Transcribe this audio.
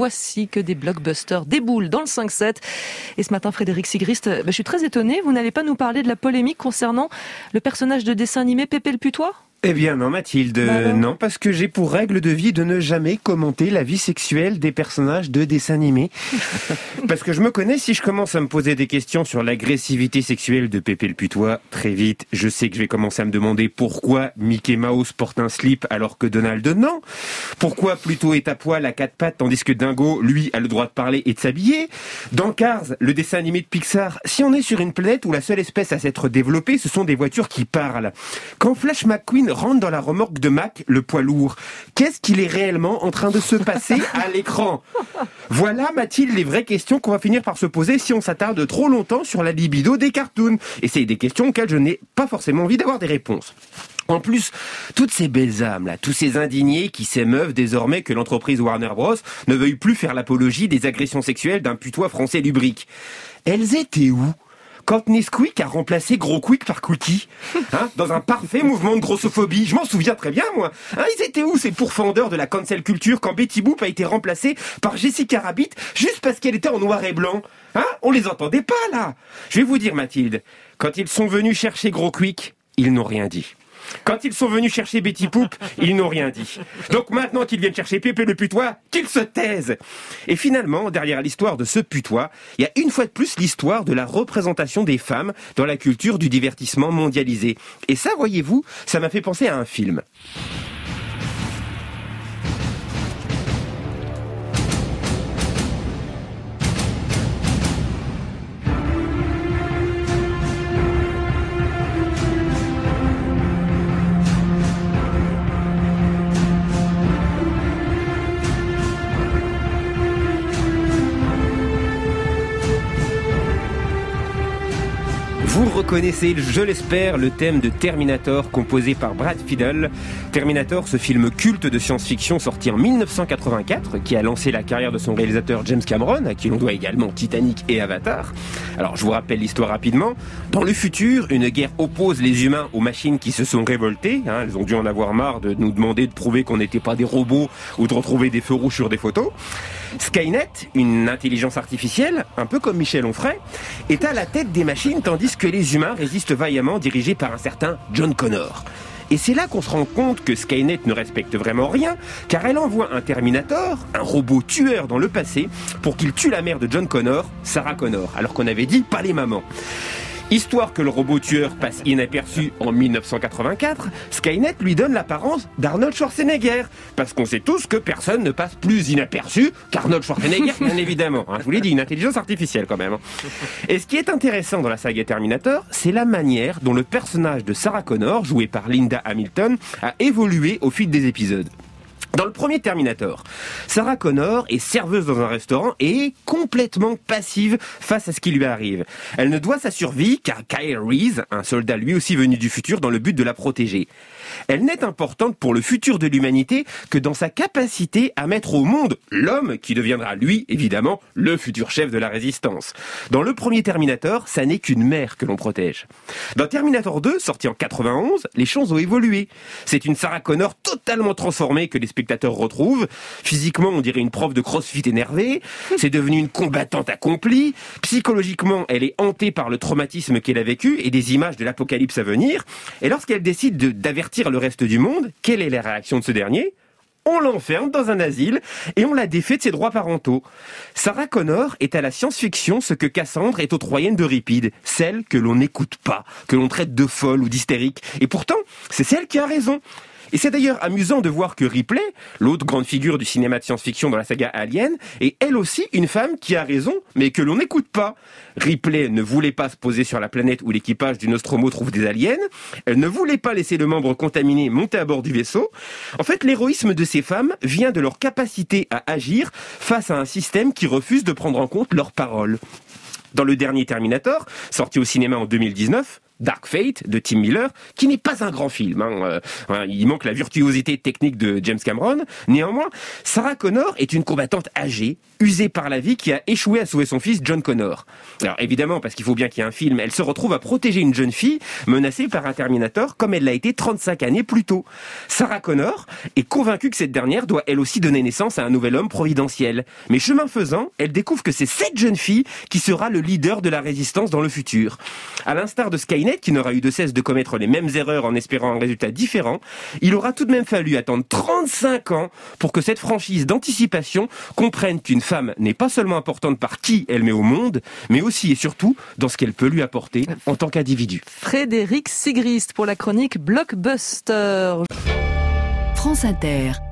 fois-ci que des blockbusters déboulent dans le 5-7. Et ce matin, Frédéric Sigrist, je suis très étonnée, vous n'allez pas nous parler de la polémique concernant le personnage de dessin animé Pépé le Putois ? Eh bien non Mathilde, non, parce que j'ai pour règle de vie de ne jamais commenter la vie sexuelle des personnages de dessins animés. Parce que je me connais, si je commence à me poser des questions sur l'agressivité sexuelle de Pépé le Putois, très vite, je sais que je vais commencer à me demander pourquoi Mickey Mouse porte un slip alors que Donald non. Pourquoi Pluto est à poil à quatre pattes tandis que Dingo, lui, a le droit de parler et de s'habiller. Dans Cars, le dessin animé de Pixar, si on est sur une planète où la seule espèce à s'être développée, ce sont des voitures qui parlent. Quand Flash McQueen rentre dans la remorque de Mac, le poids lourd, qu'est-ce qu'il est réellement en train de se passer à l'écran ? Voilà, Mathilde, les vraies questions qu'on va finir par se poser si on s'attarde trop longtemps sur la libido des cartoons. Et c'est des questions auxquelles je n'ai pas forcément envie d'avoir des réponses. En plus, toutes ces belles âmes, là, tous ces indignés qui s'émeuvent désormais que l'entreprise Warner Bros. Ne veuille plus faire l'apologie des agressions sexuelles d'un putois français lubrique. Elles étaient où ? Quand Nesquik a remplacé Gros Quick par Cookie, dans un parfait mouvement de grossophobie. Je m'en souviens très bien, moi. Ils étaient où, ces pourfendeurs de la cancel culture, quand Betty Boop a été remplacée par Jessica Rabbit, juste parce qu'elle était en noir et blanc ? On les entendait pas, là. Je vais vous dire, Mathilde, quand ils sont venus chercher Gros Quick, ils n'ont rien dit. Quand ils sont venus chercher Betty Boop, ils n'ont rien dit. Donc maintenant qu'ils viennent chercher Pépé le Putois, qu'ils se taisent. Et finalement, derrière l'histoire de ce putois, il y a une fois de plus l'histoire de la représentation des femmes dans la culture du divertissement mondialisé. Et ça, voyez-vous, ça m'a fait penser à un film. Vous reconnaissez, je l'espère, le thème de Terminator composé par Brad Fiedel. Terminator, ce film culte de science-fiction sorti en 1984 qui a lancé la carrière de son réalisateur James Cameron, à qui l'on doit également Titanic et Avatar. Alors je vous rappelle l'histoire rapidement. Dans le futur, une guerre oppose les humains aux machines qui se sont révoltées. Elles ont dû en avoir marre de nous demander de prouver qu'on n'était pas des robots ou de retrouver des feux rouges sur des photos. Skynet, une intelligence artificielle, un peu comme Michel Onfray, est à la tête des machines tandis que les humains résistent vaillamment, dirigés par un certain John Connor. Et c'est là qu'on se rend compte que Skynet ne respecte vraiment rien, car elle envoie un Terminator, un robot tueur dans le passé, pour qu'il tue la mère de John Connor, Sarah Connor, alors qu'on avait dit pas les mamans. Histoire que le robot tueur passe inaperçu en 1984, Skynet lui donne l'apparence d'Arnold Schwarzenegger. Parce qu'on sait tous que personne ne passe plus inaperçu qu'Arnold Schwarzenegger, bien évidemment. Je vous l'ai dit, une intelligence artificielle quand même. Et ce qui est intéressant dans la saga Terminator, c'est la manière dont le personnage de Sarah Connor, joué par Linda Hamilton, a évolué au fil des épisodes. Dans le premier Terminator, Sarah Connor est serveuse dans un restaurant et est complètement passive face à ce qui lui arrive. Elle ne doit sa survie qu'à Kyle Reese, un soldat lui aussi venu du futur, dans le but de la protéger. Elle n'est importante pour le futur de l'humanité que dans sa capacité à mettre au monde l'homme qui deviendra, lui, évidemment, le futur chef de la résistance. Dans le premier Terminator, ça n'est qu'une mère que l'on protège. Dans Terminator 2, sorti en 91, les choses ont évolué. C'est une Sarah Connor totalement transformée que les spectateurs retrouvent. Physiquement, on dirait une prof de crossfit énervée. C'est devenu une combattante accomplie. Psychologiquement, elle est hantée par le traumatisme qu'elle a vécu et des images de l'apocalypse à venir. Et lorsqu'elle décide d'avertir le reste du monde, quelle est la réaction de ce dernier ? On l'enferme dans un asile et on la défait de ses droits parentaux. Sarah Connor est à la science-fiction ce que Cassandre est aux Troyennes d'Euripide, celle que l'on n'écoute pas, que l'on traite de folle ou d'hystérique. Et pourtant, c'est celle qui a raison. Et c'est d'ailleurs amusant de voir que Ripley, l'autre grande figure du cinéma de science-fiction dans la saga Alien, est elle aussi une femme qui a raison, mais que l'on n'écoute pas. Ripley ne voulait pas se poser sur la planète où l'équipage du Nostromo trouve des aliens. Elle ne voulait pas laisser le membre contaminé monter à bord du vaisseau. En fait, l'héroïsme de ces femmes vient de leur capacité à agir face à un système qui refuse de prendre en compte leurs paroles. Dans le dernier Terminator, sorti au cinéma en 2019, Dark Fate de Tim Miller, qui n'est pas un grand film. Il manque la virtuosité technique de James Cameron. Néanmoins, Sarah Connor est une combattante âgée, usée par la vie, qui a échoué à sauver son fils John Connor. Alors évidemment, parce qu'il faut bien qu'il y ait un film, elle se retrouve à protéger une jeune fille menacée par un Terminator, comme elle l'a été 35 années plus tôt. Sarah Connor est convaincue que cette dernière doit elle aussi donner naissance à un nouvel homme providentiel. Mais chemin faisant, elle découvre que c'est cette jeune fille qui sera le leader de la résistance dans le futur. À l'instar de Skynet, qui n'aura eu de cesse de commettre les mêmes erreurs en espérant un résultat différent, il aura tout de même fallu attendre 35 ans pour que cette franchise d'anticipation comprenne qu'une femme n'est pas seulement importante par qui elle met au monde, mais aussi et surtout dans ce qu'elle peut lui apporter en tant qu'individu. Frédéric Sigrist pour la chronique Blockbuster. France Inter.